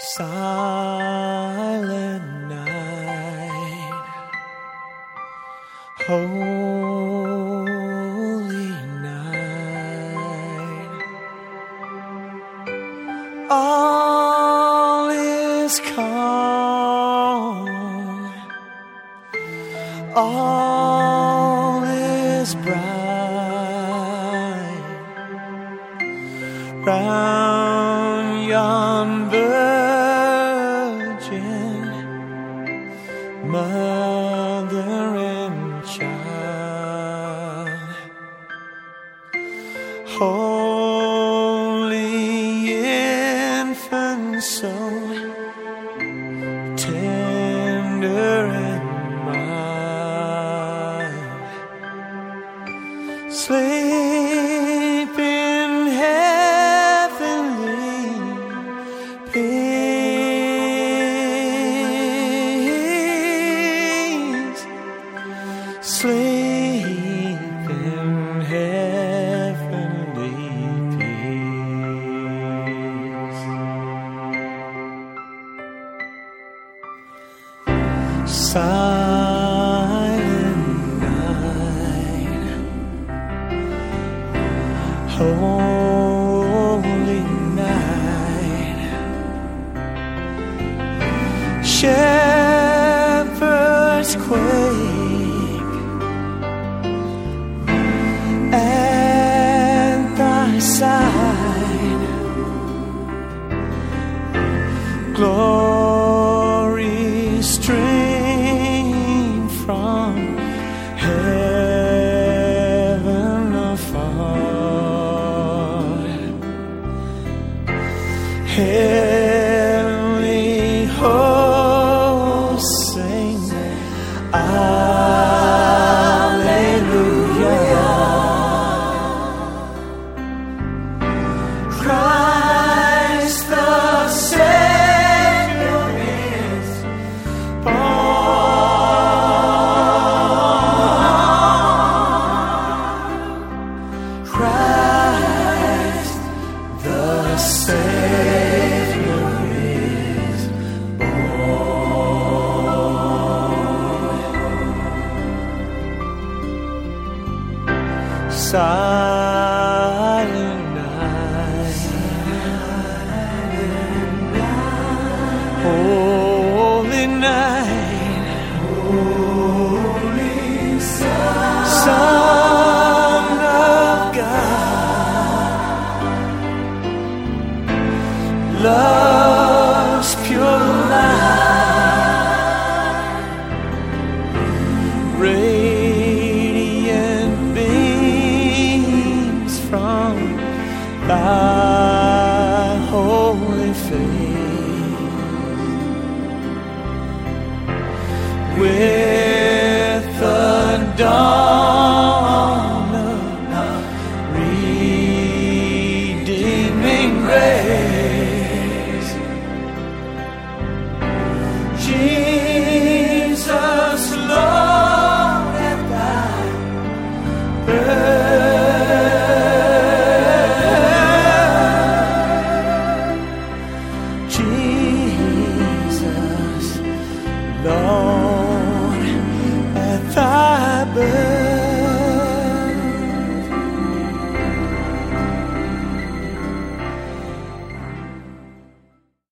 Silent night, holy night, all is calm, all is bright round yon mother and child, holy infant, so tender and mild, sleep in heavenly peace. Sleep in heavenly peace. Silent night, holy night, shepherds quake at thy side, glory stream from heaven afar, heavenly hosts sing Alleluia. Christ the Savior is born. Christ the Savior is born. Silent holy night, holy Son of God, love's pure light, radiant beams from thy holy face. With the dawn